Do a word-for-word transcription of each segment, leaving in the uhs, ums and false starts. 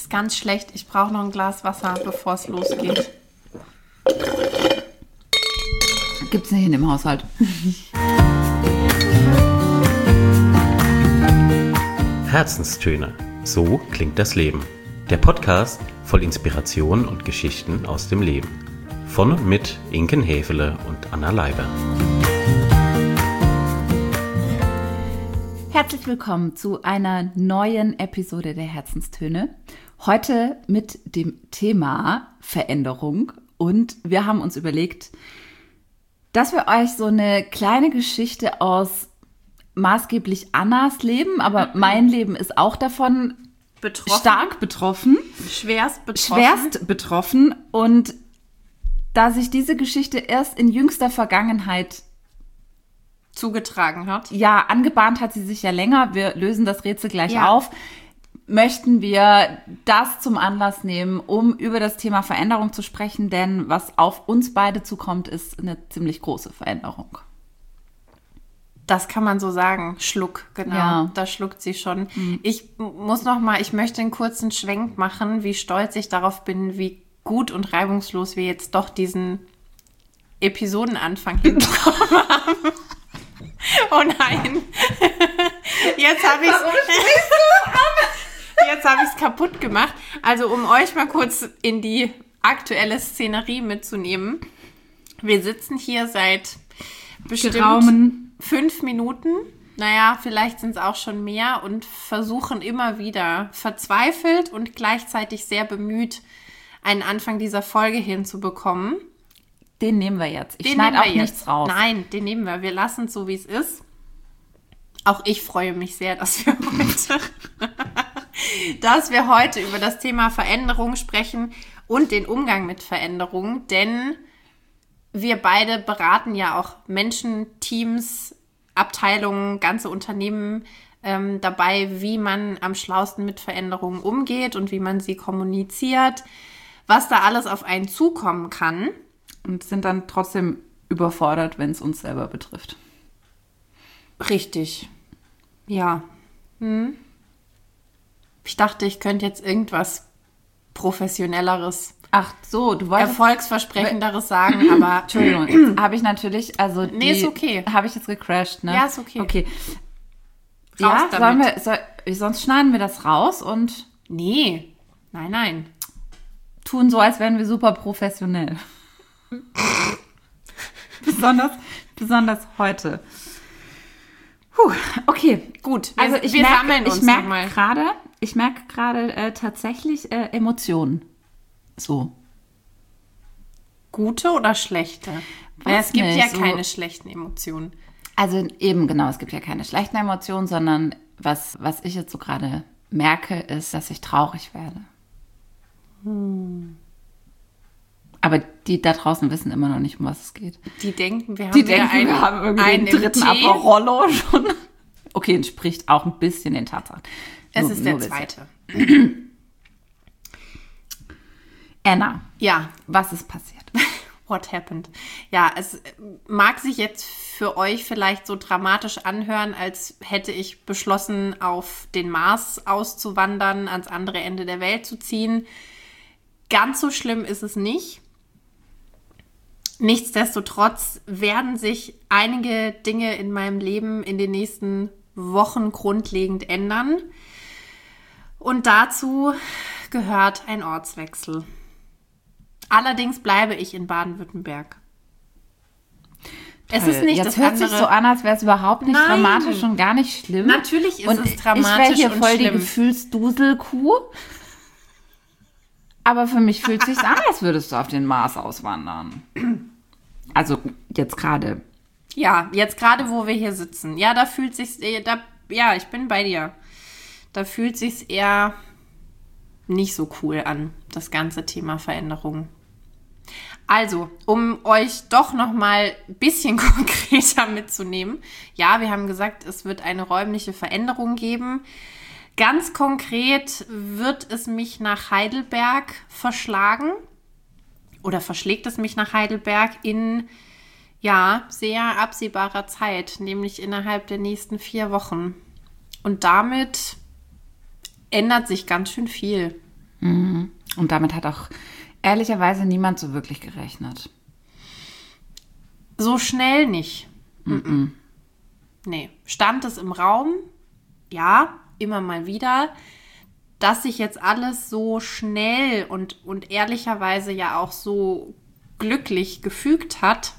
ist ganz schlecht. Ich brauche noch ein Glas Wasser, bevor es losgeht. Gibt's nicht in dem Haushalt. Herzenstöne. So klingt das Leben. Der Podcast voll Inspiration und Geschichten aus dem Leben. Von und mit Inken Häfele und Anna Leiber. Herzlich willkommen zu einer neuen Episode der Herzenstöne. Heute mit dem Thema Veränderung. Und wir haben uns überlegt, dass wir euch so eine kleine Geschichte aus maßgeblich Annas Leben, aber mhm. mein Leben ist auch davon betroffen. stark betroffen. Schwerst betroffen. Schwerst betroffen. Und da sich diese Geschichte erst in jüngster Vergangenheit zugetragen hat. Ja, angebahnt hat sie sich ja länger. Wir lösen das Rätsel gleich ja. auf. Möchten wir das zum Anlass nehmen, um über das Thema Veränderung zu sprechen, denn was auf uns beide zukommt, ist eine ziemlich große Veränderung. Das kann man so sagen. Schluck, genau. Ja. Da schluckt sie schon. Mhm. Ich muss noch mal, ich möchte einen kurzen Schwenk machen, wie stolz ich darauf bin, wie gut und reibungslos wir jetzt doch diesen Episodenanfang hinbekommen haben. Oh nein. Jetzt habe ich Jetzt habe ich es kaputt gemacht. Also um euch mal kurz in die aktuelle Szenerie mitzunehmen. Wir sitzen hier seit bestimmt Geraumen. fünf Minuten. Naja, vielleicht sind es auch schon mehr und versuchen immer wieder verzweifelt und gleichzeitig sehr bemüht, einen Anfang dieser Folge hinzubekommen. Den nehmen wir jetzt. Ich schneide auch jetzt. nichts raus. Nein, den nehmen wir. Wir lassen es so, wie es ist. Auch ich freue mich sehr, dass wir heute, dass wir heute über das Thema Veränderung sprechen und den Umgang mit Veränderung, denn wir beide beraten ja auch Menschen, Teams, Abteilungen, ganze Unternehmen ähm, dabei, wie man am schlausten mit Veränderungen umgeht und wie man sie kommuniziert, was da alles auf einen zukommen kann. Und sind dann trotzdem überfordert, wenn es uns selber betrifft. Richtig. Ja. Hm. Ich dachte, ich könnte jetzt irgendwas Professionelleres, Ach so, du wolltest Erfolgsversprechenderes sagen, aber Entschuldigung, jetzt habe ich natürlich, also die, nee, ist okay. Habe ich jetzt gecrashed, ne? Ja, ist okay. Okay. Raus ja, damit. sollen wir, soll, sonst schneiden wir das raus und nee, nein, nein. Tun so, als wären wir super professionell. besonders, besonders heute. Puh, okay, gut. Wir, also ich wir merke, sammeln uns ich merke nochmal. gerade, ich merke gerade äh, tatsächlich äh, Emotionen. So. Gute oder schlechte? Weil es gibt nicht, ja so. keine schlechten Emotionen. Also eben, genau, es gibt ja keine schlechten Emotionen, sondern was, was ich jetzt so gerade merke, ist, dass ich traurig werde. Hm. Aber die da draußen wissen immer noch nicht, um was es geht. Die denken, wir haben, die denken, einen, wir haben irgendwie einen den dritten Aperollo schon. Okay, entspricht auch ein bisschen den Tatsachen. Es nur, ist der nur zweite. Anna. Ja. Was ist passiert? What happened? Ja, es mag sich jetzt für euch vielleicht so dramatisch anhören, als hätte ich beschlossen, auf den Mars auszuwandern, ans andere Ende der Welt zu ziehen. Ganz so schlimm ist es nicht. Nichtsdestotrotz werden sich einige Dinge in meinem Leben in den nächsten Wochen grundlegend ändern. Und dazu gehört ein Ortswechsel. Allerdings bleibe ich in Baden-Württemberg. Es ist nicht Jetzt das hört andere. sich so an, als wäre es überhaupt nicht Nein. dramatisch und gar nicht schlimm. Natürlich ist und es dramatisch ich wäre hier und voll schlimm. die Gefühlsduselkuh. Aber für mich fühlt es sich an, als würdest du auf den Mars auswandern. Also jetzt gerade. Ja, jetzt gerade, wo wir hier sitzen. Ja, da fühlt sich's, da, ja, ich bin bei dir. Da fühlt sich's eher nicht so cool an, das ganze Thema Veränderung. Also, um euch doch noch mal ein bisschen konkreter mitzunehmen. Ja, wir haben gesagt, es wird eine räumliche Veränderung geben. Ganz konkret wird es mich nach Heidelberg verschlagen oder verschlägt es mich nach Heidelberg in ja, sehr absehbarer Zeit, nämlich innerhalb der nächsten vier Wochen. Und damit ändert sich ganz schön viel. Mhm. Und damit hat auch ehrlicherweise niemand so wirklich gerechnet. So schnell nicht. Mhm. Nee. Stand es im Raum? Ja, immer mal wieder. Dass sich jetzt alles so schnell und, und ehrlicherweise ja auch so glücklich gefügt hat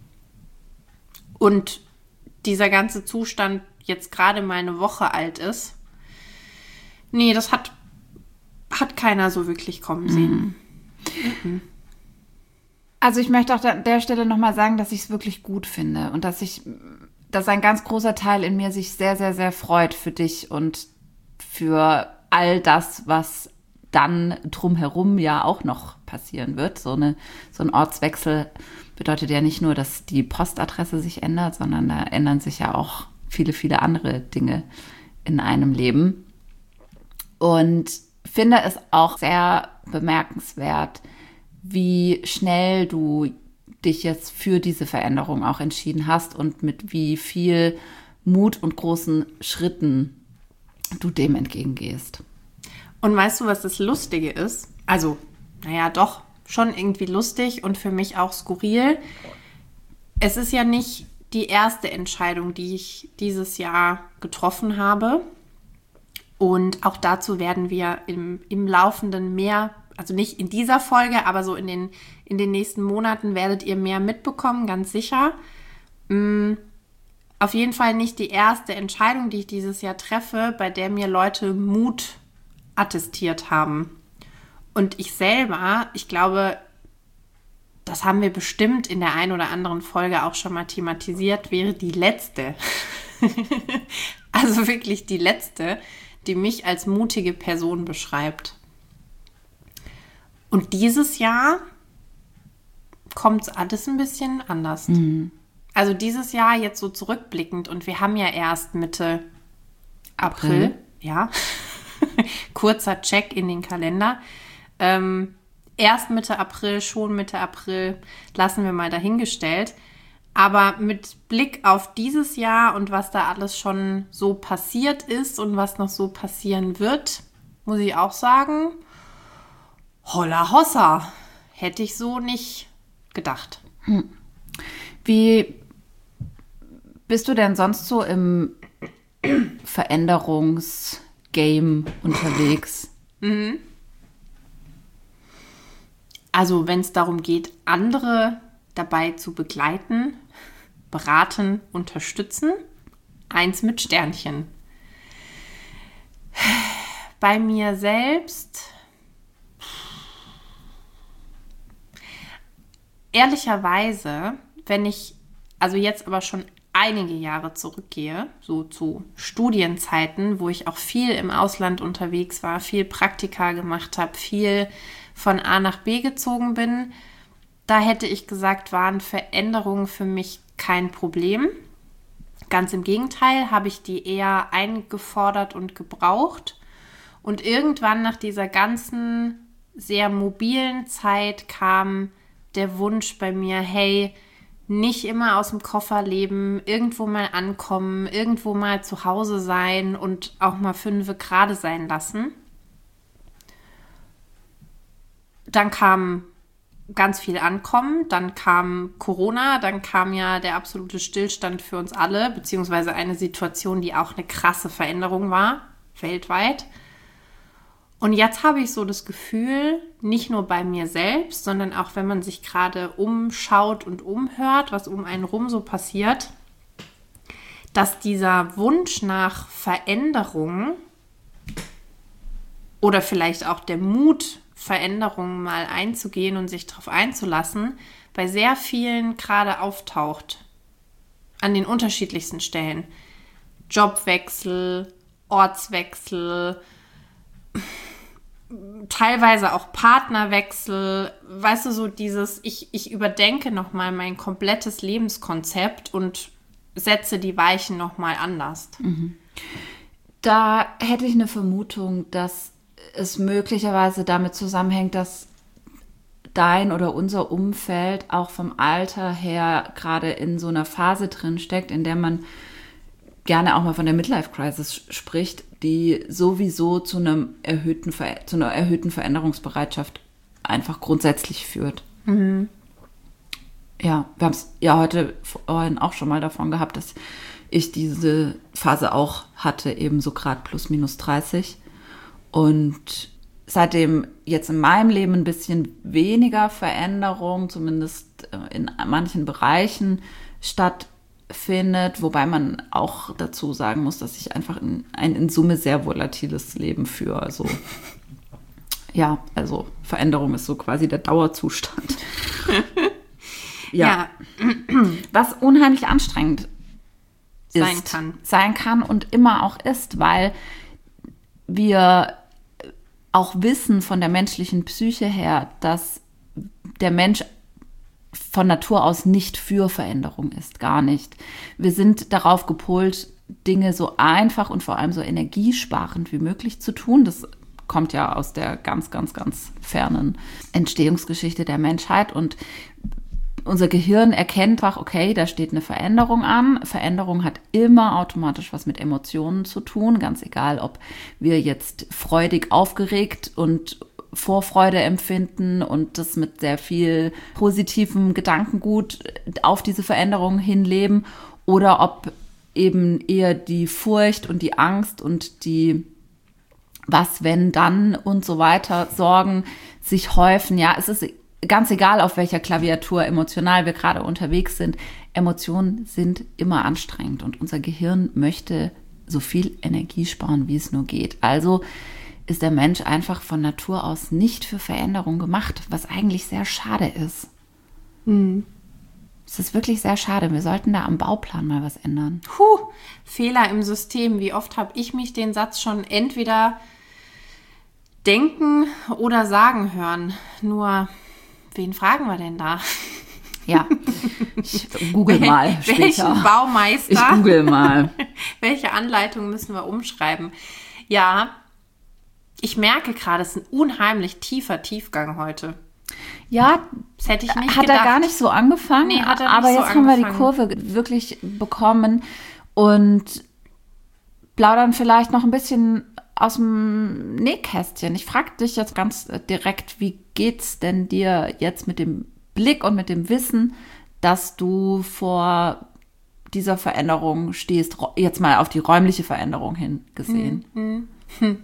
und dieser ganze Zustand jetzt gerade mal eine Woche alt ist, nee, das hat, hat keiner so wirklich kommen sehen. Mhm. Mhm. Also ich möchte auch an der Stelle nochmal sagen, dass ich es wirklich gut finde und dass ich, dass ein ganz großer Teil in mir sich sehr, sehr, sehr freut für dich und für all das, was dann drumherum ja auch noch passieren wird. So, eine, so ein Ortswechsel bedeutet ja nicht nur, dass die Postadresse sich ändert, sondern da ändern sich ja auch viele, viele andere Dinge in einem Leben. Und finde es auch sehr bemerkenswert, wie schnell du dich jetzt für diese Veränderung auch entschieden hast und mit wie viel Mut und großen Schritten du dem entgegengehst. Und weißt du, was das Lustige ist? Also, naja, doch, schon irgendwie lustig und für mich auch skurril. Es ist ja nicht die erste Entscheidung, die ich dieses Jahr getroffen habe. Und auch dazu werden wir im, im Laufenden mehr, also nicht in dieser Folge, aber so in den, in den nächsten Monaten werdet ihr mehr mitbekommen, ganz sicher. Mhm. Auf jeden Fall nicht die erste Entscheidung, die ich dieses Jahr treffe, bei der mir Leute Mut attestiert haben. Und ich selber, ich glaube, das haben wir bestimmt in der einen oder anderen Folge auch schon mal thematisiert, wäre die letzte. Also wirklich die letzte, die mich als mutige Person beschreibt. Und dieses Jahr kommt es alles ein bisschen anders. Mhm. Also dieses Jahr jetzt so zurückblickend und wir haben ja erst Mitte April, April. Ja, kurzer Check in den Kalender. Ähm, erst Mitte April, schon Mitte April, lassen wir mal dahingestellt. Aber mit Blick auf dieses Jahr und was da alles schon so passiert ist und was noch so passieren wird, muss ich auch sagen, holla hossa, hätte ich so nicht gedacht. Hm. Wie bist du denn sonst so im Veränderungsgame unterwegs? Mhm. Also wenn es darum geht, andere dabei zu begleiten, beraten, unterstützen, eins mit Sternchen. Bei mir selbst, ehrlicherweise, wenn ich, also jetzt aber schon einige Jahre zurückgehe, so zu Studienzeiten, wo ich auch viel im Ausland unterwegs war, viel Praktika gemacht habe, viel von A nach B gezogen bin, da hätte ich gesagt, waren Veränderungen für mich kein Problem. Ganz im Gegenteil, habe ich die eher eingefordert und gebraucht. Und irgendwann nach dieser ganzen sehr mobilen Zeit kam der Wunsch bei mir, hey, nicht immer aus dem Koffer leben, irgendwo mal ankommen, irgendwo mal zu Hause sein und auch mal fünfe gerade sein lassen. Dann kam ganz viel Ankommen, dann kam Corona, dann kam ja der absolute Stillstand für uns alle, beziehungsweise eine Situation, die auch eine krasse Veränderung war, weltweit. Und jetzt habe ich so das Gefühl, nicht nur bei mir selbst, sondern auch wenn man sich gerade umschaut und umhört, was um einen rum so passiert, dass dieser Wunsch nach Veränderung oder vielleicht auch der Mut, Veränderungen mal einzugehen und sich darauf einzulassen, bei sehr vielen gerade auftaucht. An den unterschiedlichsten Stellen. Jobwechsel, Ortswechsel, teilweise auch Partnerwechsel, weißt du, so dieses, ich, ich überdenke nochmal mein komplettes Lebenskonzept und setze die Weichen nochmal anders. Mhm. Da hätte ich eine Vermutung, dass es möglicherweise damit zusammenhängt, dass dein oder unser Umfeld auch vom Alter her gerade in so einer Phase drin steckt, in der man gerne auch mal von der Midlife-Crisis spricht, die sowieso zu einem erhöhten Ver- zu einer erhöhten Veränderungsbereitschaft einfach grundsätzlich führt. Mhm. Ja, wir haben es ja heute vorhin auch schon mal davon gehabt, dass ich diese Phase auch hatte, eben so gerade plus minus dreißig. Und seitdem jetzt in meinem Leben ein bisschen weniger Veränderung, zumindest in manchen Bereichen, stattfindet, wobei man auch dazu sagen muss, dass ich einfach in, ein in Summe sehr volatiles Leben führe. Also ja, also Veränderung ist so quasi der Dauerzustand. Ja. ja. Was unheimlich anstrengend ist, sein kann. sein kann und immer auch ist, weil wir auch wissen von der menschlichen Psyche her, dass der Mensch von Natur aus nicht für Veränderung ist, gar nicht. Wir sind darauf gepolt, Dinge so einfach und vor allem so energiesparend wie möglich zu tun. Das kommt ja aus der ganz, ganz, ganz fernen Entstehungsgeschichte der Menschheit. Und unser Gehirn erkennt einfach, okay, da steht eine Veränderung an. Veränderung hat immer automatisch was mit Emotionen zu tun, ganz egal, ob wir jetzt freudig aufgeregt und Vorfreude empfinden und das mit sehr viel positivem Gedankengut auf diese Veränderung hinleben oder ob eben eher die Furcht und die Angst und die was, wenn, dann und so weiter Sorgen sich häufen. Ja, es ist ganz egal, auf welcher Klaviatur emotional wir gerade unterwegs sind. Emotionen sind immer anstrengend und unser Gehirn möchte so viel Energie sparen, wie es nur geht. Also ist der Mensch einfach von Natur aus nicht für Veränderung gemacht, was eigentlich sehr schade ist. Mhm. Es ist wirklich sehr schade. Wir sollten da am Bauplan mal was ändern. Puh, Fehler im System. Wie oft habe ich mich den Satz schon entweder denken oder sagen hören? Nur, wen fragen wir denn da? Ja, ich google mal später. Welchen Baumeister? Ich google mal. Welche Anleitung müssen wir umschreiben? Ja, ich merke gerade, es ist ein unheimlich tiefer Tiefgang heute. Ja, das hätte ich nicht hat gedacht. er gar nicht so angefangen, nee, hat er nicht aber so jetzt haben wir die angefangen. Kurve wirklich bekommen und plaudern vielleicht noch ein bisschen aus dem Nähkästchen. Ich frage dich jetzt ganz direkt, wie geht's denn dir jetzt mit dem Blick und mit dem Wissen, dass du vor dieser Veränderung stehst, jetzt mal auf die räumliche Veränderung hin gesehen? Hm, hm.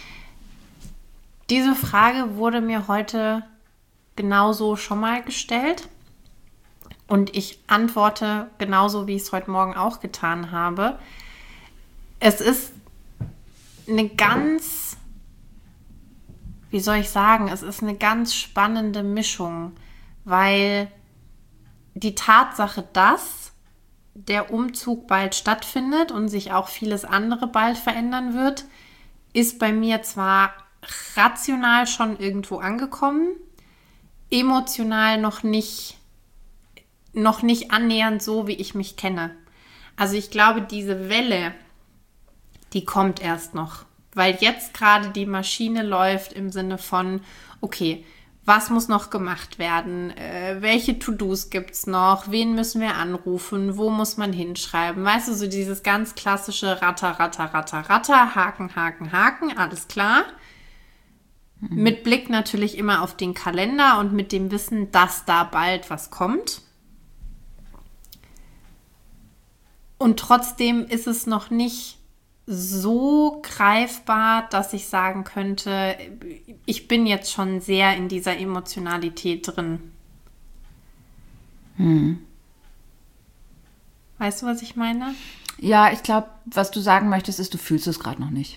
Diese Frage wurde mir heute genauso schon mal gestellt und ich antworte genauso, wie ich es heute Morgen auch getan habe. Es ist eine ganz, wie soll ich sagen, es ist eine ganz spannende Mischung, weil die Tatsache, dass der Umzug bald stattfindet und sich auch vieles andere bald verändern wird, ist bei mir zwar rational schon irgendwo angekommen, emotional noch nicht, noch nicht annähernd so, wie ich mich kenne. Also ich glaube, diese Welle, die kommt erst noch, weil jetzt gerade die Maschine läuft im Sinne von, okay, was muss noch gemacht werden? Äh, welche To-Dos gibt's noch? Wen müssen wir anrufen? Wo muss man hinschreiben? Weißt du, so dieses ganz klassische Ratter, Ratter, Ratter, Ratter, Haken, Haken, Haken, alles klar. Mhm. Mit Blick natürlich immer auf den Kalender und mit dem Wissen, dass da bald was kommt. Und trotzdem ist es noch nicht so greifbar, dass ich sagen könnte, ich bin jetzt schon sehr in dieser Emotionalität drin. Hm. Weißt du, was ich meine? Ja, ich glaube, was du sagen möchtest, ist, du fühlst es gerade noch nicht.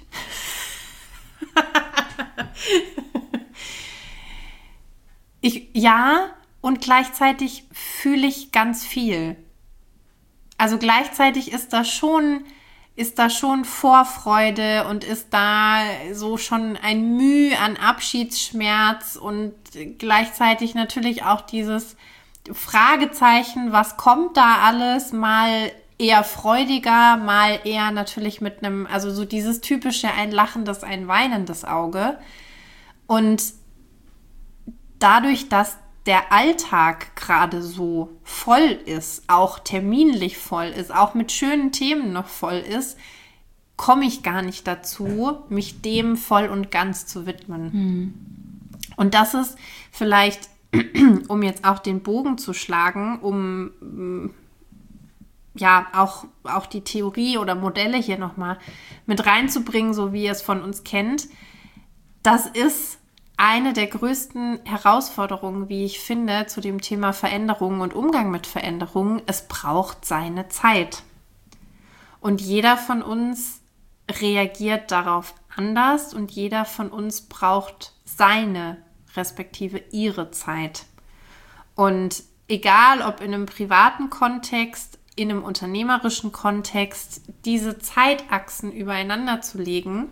ich, ja, und gleichzeitig fühle ich ganz viel. Also gleichzeitig ist das schon... ist da schon Vorfreude und ist da so schon ein Mühe an Abschiedsschmerz und gleichzeitig natürlich auch dieses Fragezeichen, was kommt da alles, mal eher freudiger, mal eher natürlich mit einem, also so dieses typische ein lachendes, ein weinendes Auge. Und dadurch, dass der Alltag gerade so voll ist, auch terminlich voll ist, auch mit schönen Themen noch voll ist, komme ich gar nicht dazu, mich dem voll und ganz zu widmen. Hm. Und das ist vielleicht, um jetzt auch den Bogen zu schlagen, um ja auch, auch die Theorie oder Modelle hier nochmal mit reinzubringen, so wie ihr es von uns kennt. Das ist eine der größten Herausforderungen, wie ich finde, zu dem Thema Veränderung und Umgang mit Veränderungen. Es braucht seine Zeit. Und jeder von uns reagiert darauf anders und jeder von uns braucht seine, respektive ihre Zeit. Und egal, ob in einem privaten Kontext, in einem unternehmerischen Kontext, diese Zeitachsen übereinander zu legen,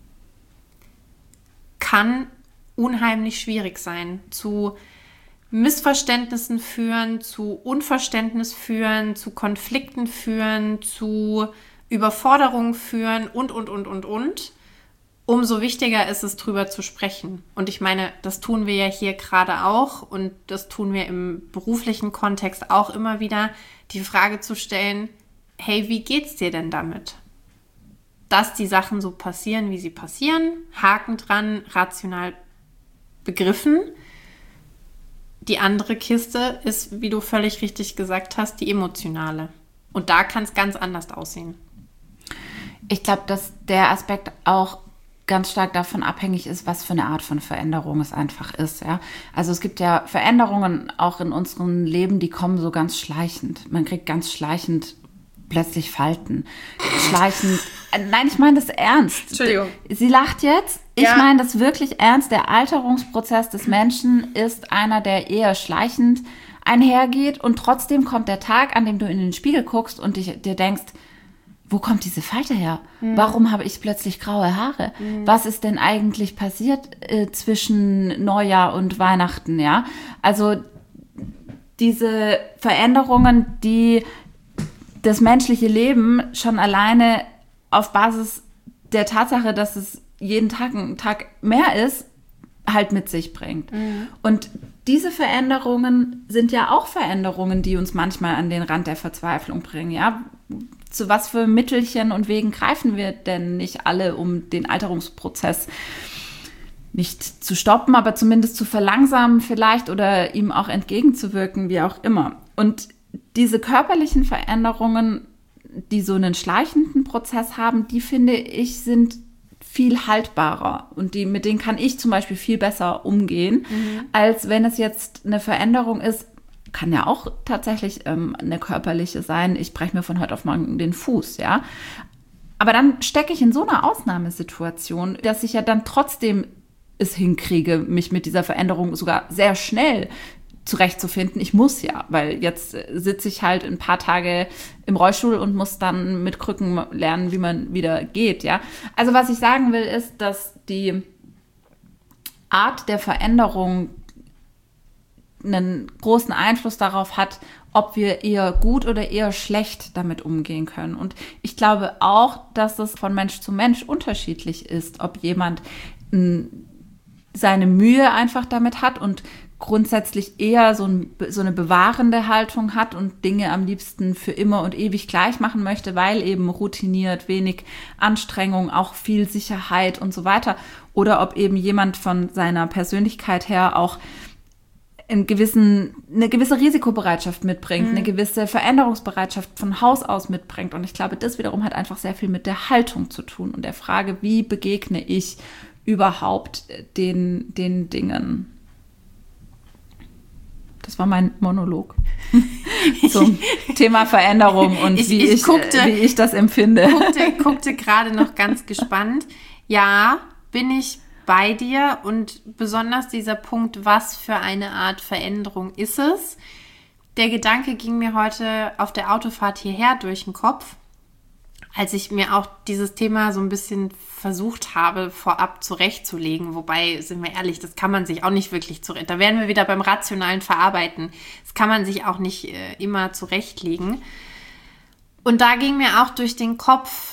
kann unheimlich schwierig sein, zu Missverständnissen führen, zu Unverständnis führen, zu Konflikten führen, zu Überforderungen führen und, und, und, und, und. Umso wichtiger ist es, drüber zu sprechen. Und ich meine, das tun wir ja hier gerade auch und das tun wir im beruflichen Kontext auch immer wieder, die Frage zu stellen, hey, wie geht's dir denn damit? Dass die Sachen so passieren, wie sie passieren, Haken dran, rational begriffen. Die andere Kiste ist, wie du völlig richtig gesagt hast, die emotionale. Und da kann es ganz anders aussehen. Ich glaube, dass der Aspekt auch ganz stark davon abhängig ist, was für eine Art von Veränderung es einfach ist. Ja? Also es gibt ja Veränderungen auch in unserem Leben, die kommen so ganz schleichend. Man kriegt ganz schleichend plötzlich Falten. Schleichend. Nein, ich meine das ernst. Entschuldigung. Sie lacht jetzt. Ich ja. meine das wirklich ernst. Der Alterungsprozess des Menschen ist einer, der eher schleichend einhergeht und trotzdem kommt der Tag, an dem du in den Spiegel guckst und dich, dir denkst, wo kommt diese Falte her? Mhm. Warum habe ich plötzlich graue Haare? Mhm. Was ist denn eigentlich passiert äh, zwischen Neujahr und Weihnachten? Ja, also diese Veränderungen, die das menschliche Leben schon alleine auf Basis der Tatsache, dass es jeden Tag ein Tag mehr ist, halt mit sich bringt. Mhm. Und diese Veränderungen sind ja auch Veränderungen, die uns manchmal an den Rand der Verzweiflung bringen. Ja, zu was für Mittelchen und Wegen greifen wir denn nicht alle, um den Alterungsprozess nicht zu stoppen, aber zumindest zu verlangsamen vielleicht oder ihm auch entgegenzuwirken, wie auch immer. Und diese körperlichen Veränderungen, die so einen schleichenden Prozess haben, die finde ich sind viel haltbarer und die, mit denen kann ich zum Beispiel viel besser umgehen, mhm. als wenn es jetzt eine Veränderung ist, kann ja auch tatsächlich ähm, eine körperliche sein, ich breche mir von heute auf morgen den Fuß, ja. Aber dann stecke ich in so einer Ausnahmesituation, dass ich ja dann trotzdem es hinkriege, mich mit dieser Veränderung sogar sehr schnell zurechtzufinden. Ich muss ja, weil jetzt sitze ich halt ein paar Tage im Rollstuhl und muss dann mit Krücken lernen, wie man wieder geht, ja. Also was ich sagen will, ist, dass die Art der Veränderung einen großen Einfluss darauf hat, ob wir eher gut oder eher schlecht damit umgehen können. Und ich glaube auch, dass es von Mensch zu Mensch unterschiedlich ist, ob jemand m, seine Mühe einfach damit hat und grundsätzlich eher so, ein, so eine bewahrende Haltung hat und Dinge am liebsten für immer und ewig gleich machen möchte, weil eben routiniert, wenig Anstrengung, auch viel Sicherheit und so weiter. Oder ob eben jemand von seiner Persönlichkeit her auch einen gewissen, eine gewisse Risikobereitschaft mitbringt, mhm. eine gewisse Veränderungsbereitschaft von Haus aus mitbringt. Und ich glaube, das wiederum hat einfach sehr viel mit der Haltung zu tun und der Frage, wie begegne ich überhaupt den, den Dingen. Das war mein Monolog zum Thema Veränderung und ich, wie, ich, ich, guckte, wie ich das empfinde. Ich guckte, guckte gerade noch ganz gespannt. Ja, bin ich bei dir und besonders dieser Punkt, was für eine Art Veränderung ist es? Der Gedanke ging mir heute auf der Autofahrt hierher durch den Kopf, als ich mir auch dieses Thema so ein bisschen versucht habe, vorab zurechtzulegen. Wobei, sind wir ehrlich, das kann man sich auch nicht wirklich zurecht. Da wären wir wieder beim rationalen Verarbeiten. Das kann man sich auch nicht äh, immer zurechtlegen. Und da ging mir auch durch den Kopf,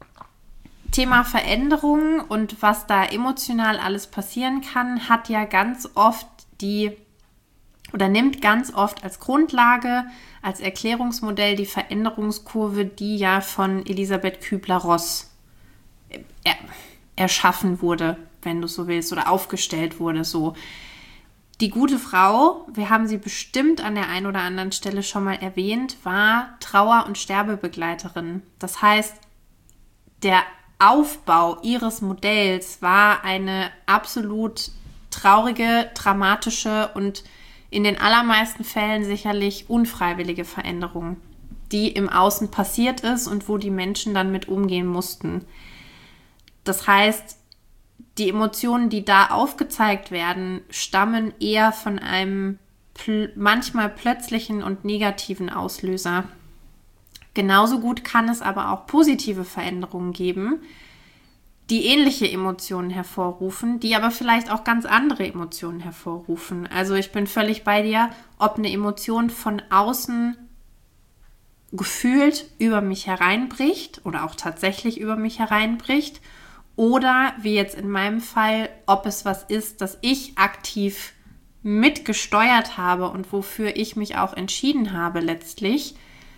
Thema Veränderung und was da emotional alles passieren kann, hat ja ganz oft die oder nimmt ganz oft als Grundlage, als Erklärungsmodell die Veränderungskurve, die ja von Elisabeth Kübler-Ross er, erschaffen wurde, wenn du so willst, oder aufgestellt wurde. So. Die gute Frau, wir haben sie bestimmt an der einen oder anderen Stelle schon mal erwähnt, war Trauer- und Sterbebegleiterin. Das heißt, der Aufbau ihres Modells war eine absolut traurige, dramatische und in den allermeisten Fällen sicherlich unfreiwillige Veränderung, die im Außen passiert ist und wo die Menschen dann mit umgehen mussten. Das heißt, die Emotionen, die da aufgezeigt werden, stammen eher von einem pl- manchmal plötzlichen und negativen Auslöser. Genauso gut kann es aber auch positive Veränderungen geben, die ähnliche Emotionen hervorrufen, die aber vielleicht auch ganz andere Emotionen hervorrufen. Also ich bin völlig bei dir, ob eine Emotion von außen gefühlt über mich hereinbricht oder auch tatsächlich über mich hereinbricht oder, wie jetzt in meinem Fall, ob es was ist, das ich aktiv mitgesteuert habe und wofür ich mich auch entschieden habe letztlich,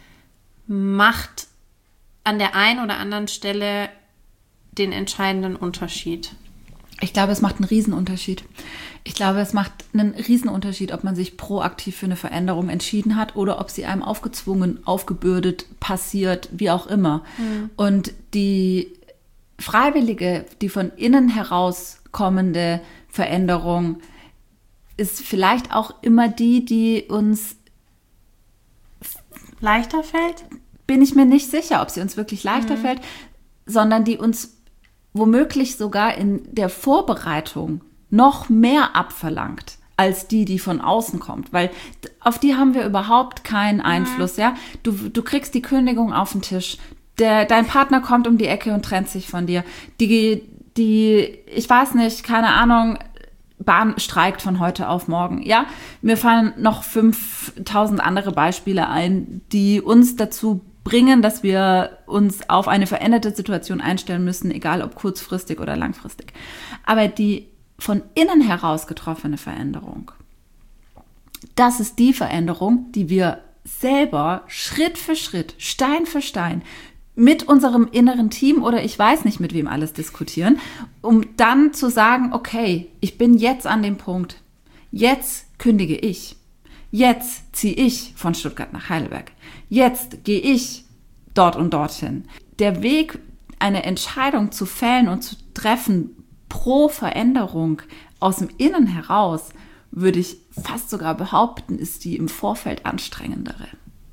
macht an der einen oder anderen Stelle den entscheidenden Unterschied. Ich glaube, es macht einen Riesenunterschied. Ich glaube, es macht einen Riesenunterschied, ob man sich proaktiv für eine Veränderung entschieden hat oder ob sie einem aufgezwungen, aufgebürdet, passiert, wie auch immer. Mhm. Und die freiwillige, die von innen heraus kommende Veränderung ist vielleicht auch immer die, die uns leichter fällt? Bin ich mir nicht sicher, ob sie uns wirklich leichter mhm. fällt, sondern die uns womöglich sogar in der Vorbereitung noch mehr abverlangt als die, die von außen kommt, weil auf die haben wir überhaupt keinen Einfluss, mhm. ja. Du, du kriegst die Kündigung auf den Tisch, der, dein Partner kommt um die Ecke und trennt sich von dir, die, die, ich weiß nicht, keine Ahnung, Bahn streikt von heute auf morgen, ja. Mir fallen noch fünftausend andere Beispiele ein, die uns dazu bringen, dass wir uns auf eine veränderte Situation einstellen müssen, egal ob kurzfristig oder langfristig. Aber die von innen heraus getroffene Veränderung, das ist die Veränderung, die wir selber Schritt für Schritt, Stein für Stein mit unserem inneren Team oder ich weiß nicht mit wem alles diskutieren, um dann zu sagen, okay, ich bin jetzt an dem Punkt, jetzt kündige ich. Jetzt ziehe ich von Stuttgart nach Heidelberg. Jetzt gehe ich dort und dorthin. Der Weg, eine Entscheidung zu fällen und zu treffen pro Veränderung aus dem Innen heraus, würde ich fast sogar behaupten, ist die im Vorfeld anstrengendere.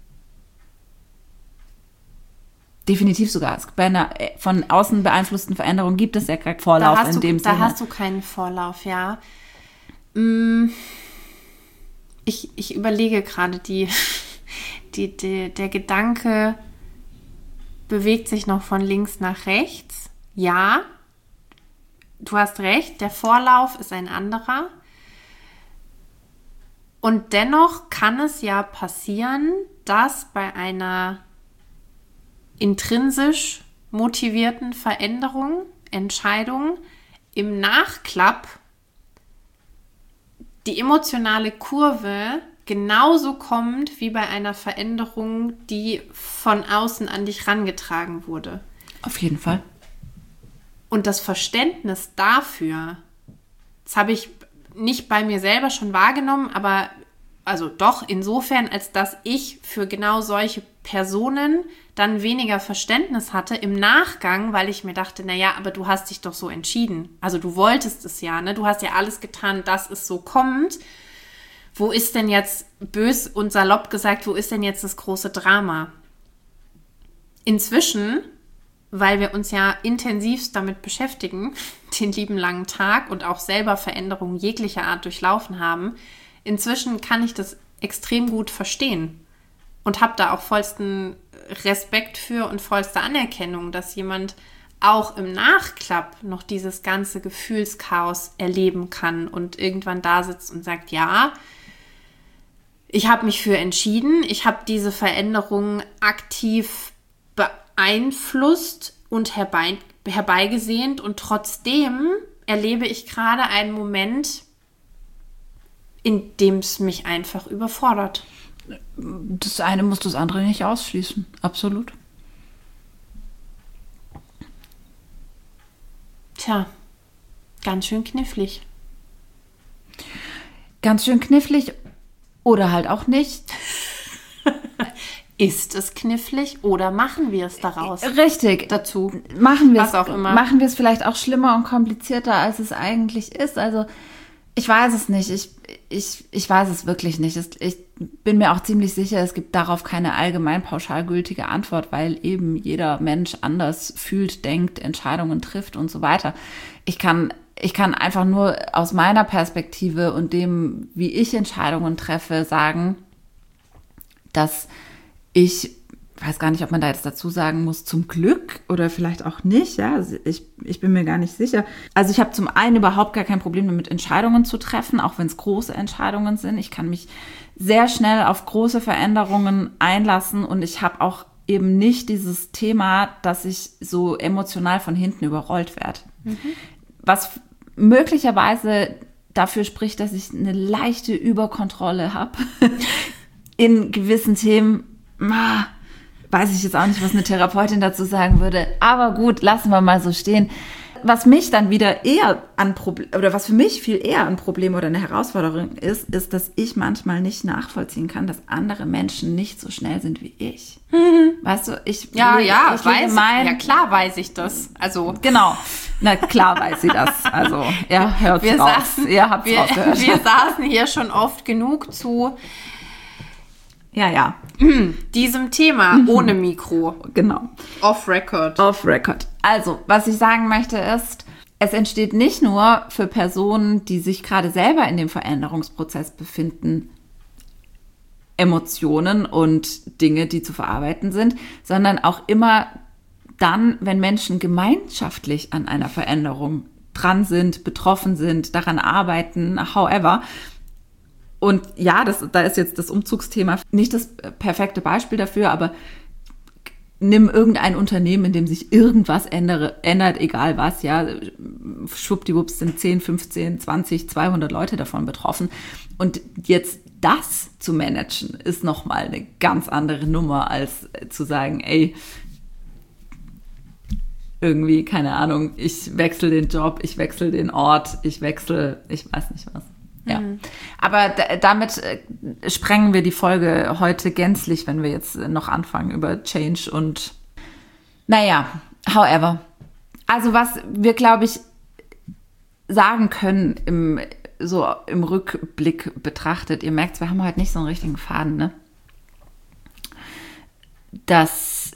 Definitiv sogar. Bei einer von außen beeinflussten Veränderung gibt es ja keinen Vorlauf in du, dem da Sinne. Da hast du keinen Vorlauf, ja. Mm. Ich, ich überlege gerade, die, die, die, der Gedanke bewegt sich noch von links nach rechts. Ja, du hast recht, der Vorlauf ist ein anderer. Und dennoch kann es ja passieren, dass bei einer intrinsisch motivierten Veränderung, Entscheidung im Nachklapp die emotionale Kurve genauso kommt wie bei einer Veränderung, die von außen an dich rangetragen wurde. Auf jeden Fall. Und das Verständnis dafür, das habe ich nicht bei mir selber schon wahrgenommen, aber also doch insofern, als dass ich für genau solche Personen dann weniger Verständnis hatte im Nachgang, weil ich mir dachte, naja, aber du hast dich doch so entschieden. Also du wolltest es ja, ne? Du hast ja alles getan, dass es so kommt. Wo ist denn jetzt, bös und salopp gesagt, wo ist denn jetzt das große Drama? Inzwischen, weil wir uns ja intensivst damit beschäftigen, den lieben langen Tag und auch selber Veränderungen jeglicher Art durchlaufen haben, inzwischen kann ich das extrem gut verstehen und habe da auch vollsten Respekt für und vollste Anerkennung, dass jemand auch im Nachklapp noch dieses ganze Gefühlschaos erleben kann und irgendwann da sitzt und sagt, ja, ich habe mich für entschieden, ich habe diese Veränderung aktiv beeinflusst und herbei, herbeigesehnt und trotzdem erlebe ich gerade einen Moment, indem es mich einfach überfordert. Das eine muss das andere nicht ausschließen. Absolut. Tja, ganz schön knifflig. Ganz schön knifflig oder halt auch nicht. Ist es knifflig oder machen wir es daraus? Richtig. Dazu. Machen wir Was es auch immer. Machen wir es vielleicht auch schlimmer und komplizierter, als es eigentlich ist. Also ich weiß es nicht. Ich, ich, ich weiß es wirklich nicht. Ich bin mir auch ziemlich sicher, es gibt darauf keine allgemein pauschal gültige Antwort, weil eben jeder Mensch anders fühlt, denkt, Entscheidungen trifft und so weiter. Ich kann, ich kann einfach nur aus meiner Perspektive und dem, wie ich Entscheidungen treffe, sagen, dass ich weiß gar nicht, ob man da jetzt dazu sagen muss, zum Glück oder vielleicht auch nicht. Ja, also ich, ich bin mir gar nicht sicher. Also ich habe zum einen überhaupt gar kein Problem damit, Entscheidungen zu treffen, auch wenn es große Entscheidungen sind. Ich kann mich sehr schnell auf große Veränderungen einlassen und ich habe auch eben nicht dieses Thema, dass ich so emotional von hinten überrollt werde. Mhm. Was möglicherweise dafür spricht, dass ich eine leichte Überkontrolle habe in gewissen Themen. Ah, weiß ich jetzt auch nicht, was eine Therapeutin dazu sagen würde. Aber gut, lassen wir mal so stehen. Was mich dann wieder eher an Problem, oder was für mich viel eher ein Problem oder eine Herausforderung ist, ist, dass ich manchmal nicht nachvollziehen kann, dass andere Menschen nicht so schnell sind wie ich. Mhm. Weißt du, ich ja, ich, ja, ich weiß, mein, ja klar weiß ich das. Also genau, na klar weiß sie das. Also er hört wir raus. Saßen, Ihr habt's wir, rausgehört. wir saßen hier schon oft genug zu ja, ja. diesem Thema mhm. ohne Mikro. Genau. Off Record. Off Record. Also, was ich sagen möchte ist, es entsteht nicht nur für Personen, die sich gerade selber in dem Veränderungsprozess befinden, Emotionen und Dinge, die zu verarbeiten sind, sondern auch immer dann, wenn Menschen gemeinschaftlich an einer Veränderung dran sind, betroffen sind, daran arbeiten, however. Und ja, das, da ist jetzt das Umzugsthema nicht das perfekte Beispiel dafür, aber nimm irgendein Unternehmen, in dem sich irgendwas ändere, ändert, egal was, ja, schwuppdiwupps sind zehn, fünfzehn, zwanzig, zweihundert Leute davon betroffen. Und jetzt das zu managen, ist nochmal eine ganz andere Nummer, als zu sagen, ey, irgendwie, keine Ahnung, ich wechsle den Job, ich wechsle den Ort, ich wechsle, ich weiß nicht was. Ja, mhm. aber d- damit äh, sprengen wir die Folge heute gänzlich, wenn wir jetzt noch anfangen über Change und naja, however. Also was wir, glaube ich, sagen können im, so im Rückblick betrachtet, ihr merkt, wir haben heute nicht so einen richtigen Faden, ne? Dass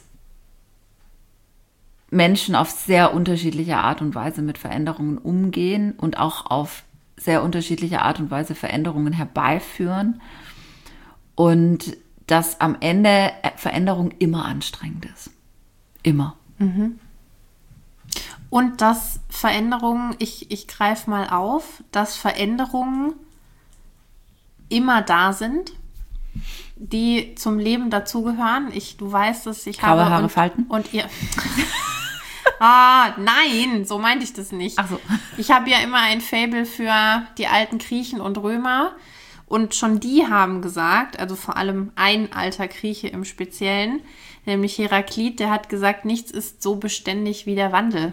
Menschen auf sehr unterschiedliche Art und Weise mit Veränderungen umgehen und auch auf sehr unterschiedliche Art und Weise Veränderungen herbeiführen und dass am Ende Veränderung immer anstrengend ist. Immer. Mhm. Und dass Veränderungen, ich, ich greife mal auf, dass Veränderungen immer da sind, die zum Leben dazugehören. Ich, du weißt es, ich Graue habe... Haare und, falten? Und ihr... Ah, nein, so meinte ich das nicht. Ach so. Ich habe ja immer ein Faible für die alten Griechen und Römer und schon die haben gesagt, also vor allem ein alter Grieche im Speziellen, nämlich Heraklit, der hat gesagt, nichts ist so beständig wie der Wandel.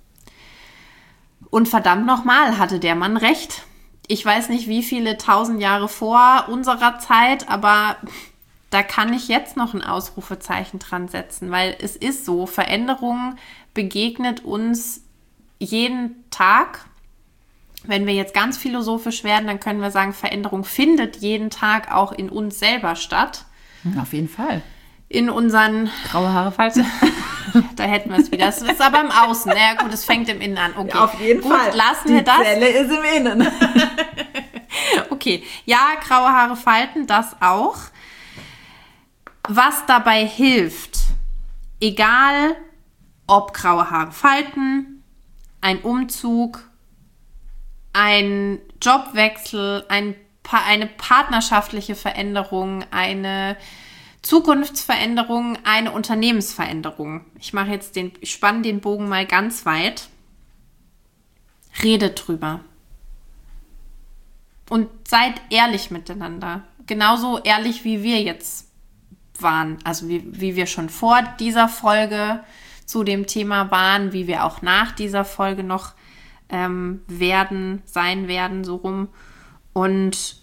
Und verdammt nochmal, hatte der Mann recht. Ich weiß nicht, wie viele tausend Jahre vor unserer Zeit, aber da kann ich jetzt noch ein Ausrufezeichen dran setzen, weil es ist so, Veränderungen begegnet uns jeden Tag. Wenn wir jetzt ganz philosophisch werden, dann können wir sagen, Veränderung findet jeden Tag auch in uns selber statt. Auf jeden Fall. In unseren... Graue Haare falten. Da hätten wir es wieder. Das ist aber im Außen. Na ja, gut, es fängt im Innen an. Okay. Ja, auf jeden gut, Fall. Lassen Die wir das. Die Zelle ist im Innen. Okay. Ja, graue Haare falten, das auch. Was dabei hilft, egal ob graue Haare falten, ein Umzug, ein Jobwechsel, ein pa- eine partnerschaftliche Veränderung, eine Zukunftsveränderung, eine Unternehmensveränderung. Ich mache jetzt den, ich spanne den Bogen mal ganz weit. Redet drüber. Und seid ehrlich miteinander. Genauso ehrlich, wie wir jetzt waren. Also wie, wie wir schon vor dieser Folge zu dem Thema waren, wie wir auch nach dieser Folge noch ähm, werden, sein werden, so rum. Und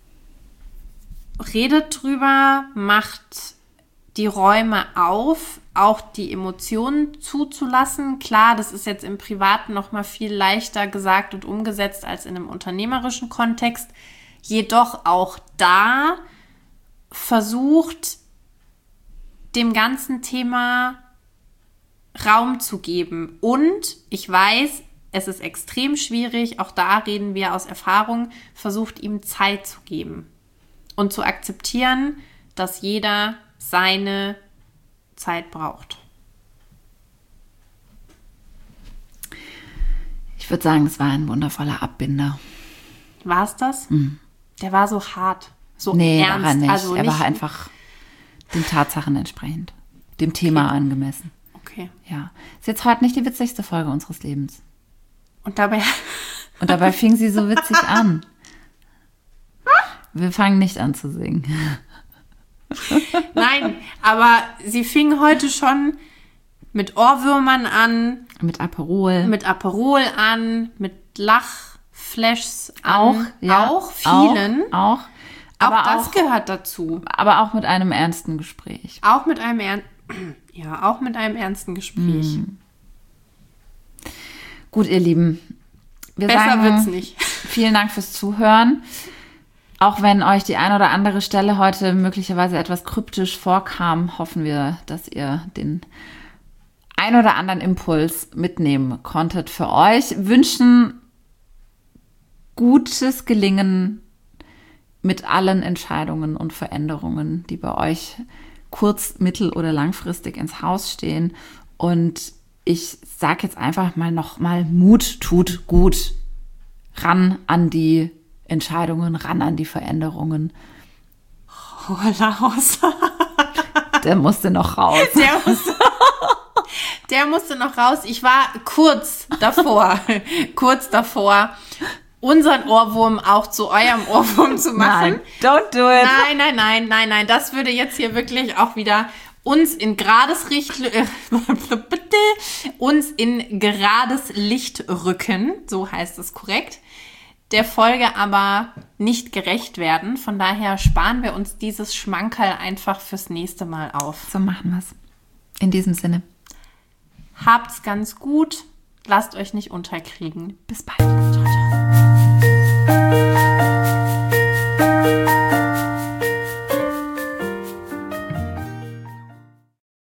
redet drüber, macht die Räume auf, auch die Emotionen zuzulassen. Klar, das ist jetzt im Privaten noch mal viel leichter gesagt und umgesetzt als in einem unternehmerischen Kontext. Jedoch auch da versucht, dem ganzen Thema Raum zu geben. Und ich weiß, es ist extrem schwierig, auch da reden wir aus Erfahrung, versucht ihm Zeit zu geben und zu akzeptieren, dass jeder seine Zeit braucht. Ich würde sagen, es war ein wundervoller Abbinder. War es das? Mhm. Der war so hart, so nee, ernst. war er nicht. Also er nicht war einfach den Tatsachen entsprechend, dem Thema Okay. angemessen. Okay. Ja, ist jetzt heute nicht die witzigste Folge unseres Lebens. Und dabei... Und dabei fing sie so witzig an. Wir fangen nicht an zu singen. Nein, aber sie fing heute schon mit Ohrwürmern an, Mit Aperol. mit Aperol an, mit Lachflashs an. auch, ja. Auch vielen. Auch. auch. Aber auch das auch, gehört dazu. aber auch mit einem ernsten Gespräch. Auch mit einem ern ja, auch mit einem ernsten Gespräch. Mhm. Gut, ihr Lieben. Wir Besser sagen wird's nicht. Vielen Dank fürs Zuhören. Auch wenn euch die ein oder andere Stelle heute möglicherweise etwas kryptisch vorkam, hoffen wir, dass ihr den ein oder anderen Impuls mitnehmen konntet für euch. Wünschen gutes Gelingen mit allen Entscheidungen und Veränderungen, die bei euch kurz-, mittel- oder langfristig ins Haus stehen. Und ich sage jetzt einfach mal nochmal, Mut tut gut. Ran an die Entscheidungen, ran an die Veränderungen. Oh, Laus. Der musste noch raus. Der musste, der musste noch raus. Ich war kurz davor, kurz davor, unseren Ohrwurm auch zu eurem Ohrwurm zu machen. Nein, don't do it. Nein, nein, nein, nein, nein. Das würde jetzt hier wirklich auch wieder uns in gerades Licht, uns in gerades Licht rücken, so heißt es korrekt, der Folge aber nicht gerecht werden. Von daher sparen wir uns dieses Schmankerl einfach fürs nächste Mal auf. So machen wir es. In diesem Sinne. Habt's ganz gut. Lasst euch nicht unterkriegen. Bis bald.